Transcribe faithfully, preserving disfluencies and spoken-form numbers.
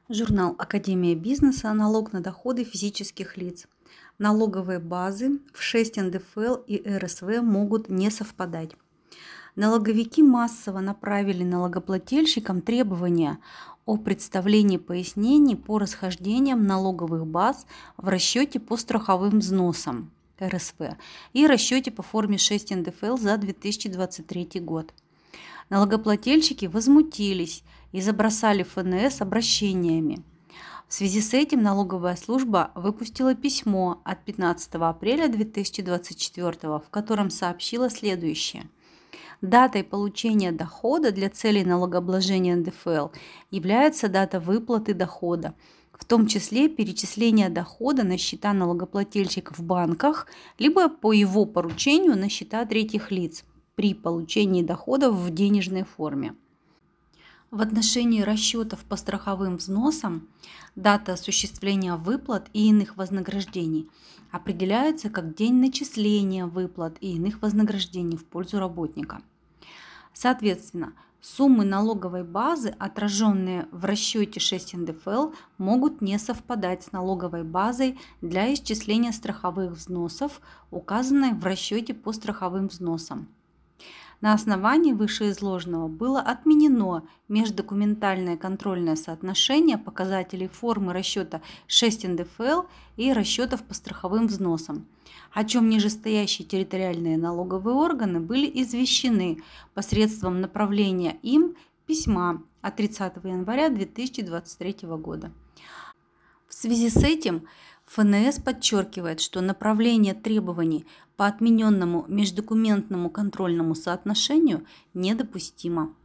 Журнал «Академия бизнеса. Налог на доходы физических лиц». Налоговые базы в шесть эн дэ эф эл и эр эс вэ могут не совпадать. Налоговики массово направили налогоплательщикам требования о представлении пояснений по расхождениям налоговых баз в расчете по страховым взносам эр эс вэ и расчете по форме шесть эн дэ эф эл за две тысячи двадцать третий год. Налогоплательщики возмутились и забросали эф эн эс обращениями. В связи с этим налоговая служба выпустила письмо от пятнадцатого апреля две тысячи двадцать четвёртого, в котором сообщила следующее. Датой получения дохода для целей налогообложения эн дэ эф эл является дата выплаты дохода, в том числе перечисление дохода на счета налогоплательщика в банках, либо по его поручению на счета третьих лиц при получении доходов в денежной форме. В отношении расчетов по страховым взносам дата осуществления выплат и иных вознаграждений определяется как день начисления выплат и иных вознаграждений в пользу работника. Соответственно, суммы налоговой базы, отраженные в расчете шесть эн дэ эф эл, могут не совпадать с налоговой базой для исчисления страховых взносов, указанной в расчете по страховым взносам. На основании вышеизложенного было отменено междокументальное контрольное соотношение показателей формы расчета шесть эн дэ эф эл и расчетов по страховым взносам, о чем нижестоящие территориальные налоговые органы были извещены посредством направления им письма от тридцатого января две тысячи двадцать третьего года. В связи с этим эф эн эс подчеркивает, что направление требований по отмененному междокументному контрольному соотношению недопустимо.